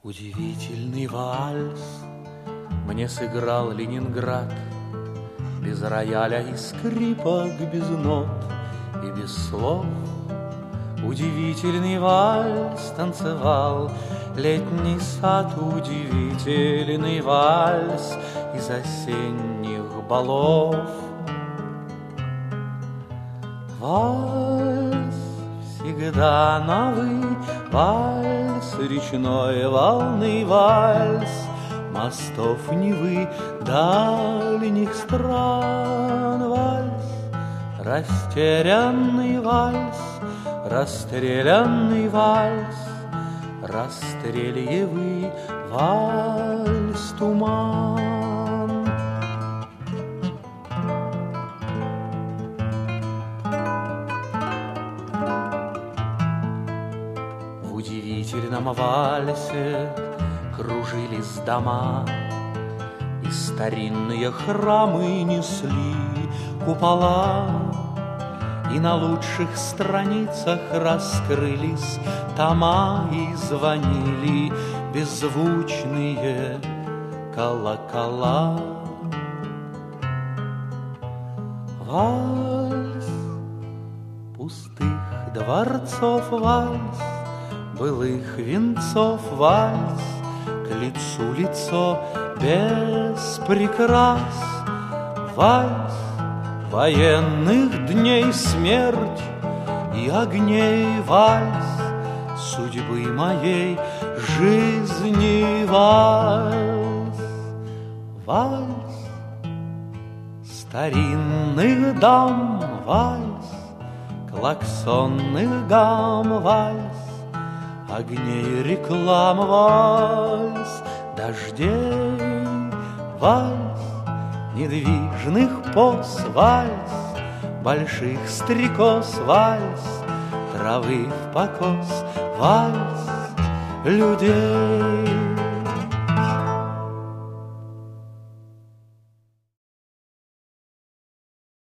Удивительный вальс мне сыграл Ленинград, без рояля и скрипок, без нот и без слов. Удивительный вальс танцевал летний сад, удивительный вальс из осенних балов. Вальс всегда новый, вальс речной волны, вальс мостов Невы, дальних стран, вальс растерянный вальс, расстрелянный вальс, расстрельевый вальс туман. В удивительном вальсе кружились дома, и старинные храмы несли купола, и на лучших страницах раскрылись тома, и звонили беззвучные колокола. Вальс пустых дворцов, вальс былых венцов, вальс к лицу лицо без прикрас, вальс военных дней смерть и огней, вальс судьбы моей жизни, вальс, вальс старинных дам, вальс клаксонных гам, вальс огней реклам, вальс дождей, вальс недвижных поз, вальс больших стрекоз, вальс травы в покос, вальс людей.